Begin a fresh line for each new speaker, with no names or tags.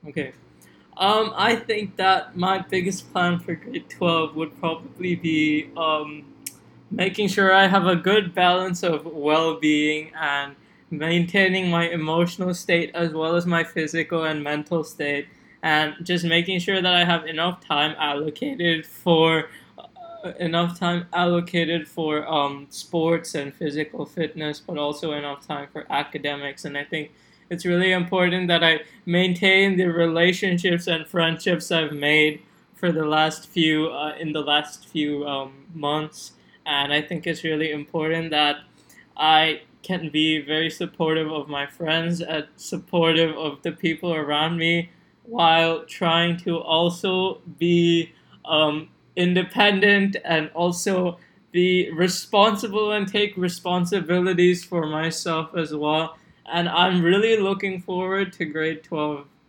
Okay. I think that my biggest plan for grade 12 would probably be making sure I have a good balance of well being and maintaining my emotional state as well as my physical and mental state, and just making sure that I have enough time allocated for sports and physical fitness, but also enough time for academics. And I think it's really important that I maintain the relationships and friendships I've made for the last few months. And I think it's really important that I can be very supportive of my friends and supportive of the people around me, while trying to also be independent and also be responsible and take responsibilities for myself as well. And I'm really looking forward to grade 12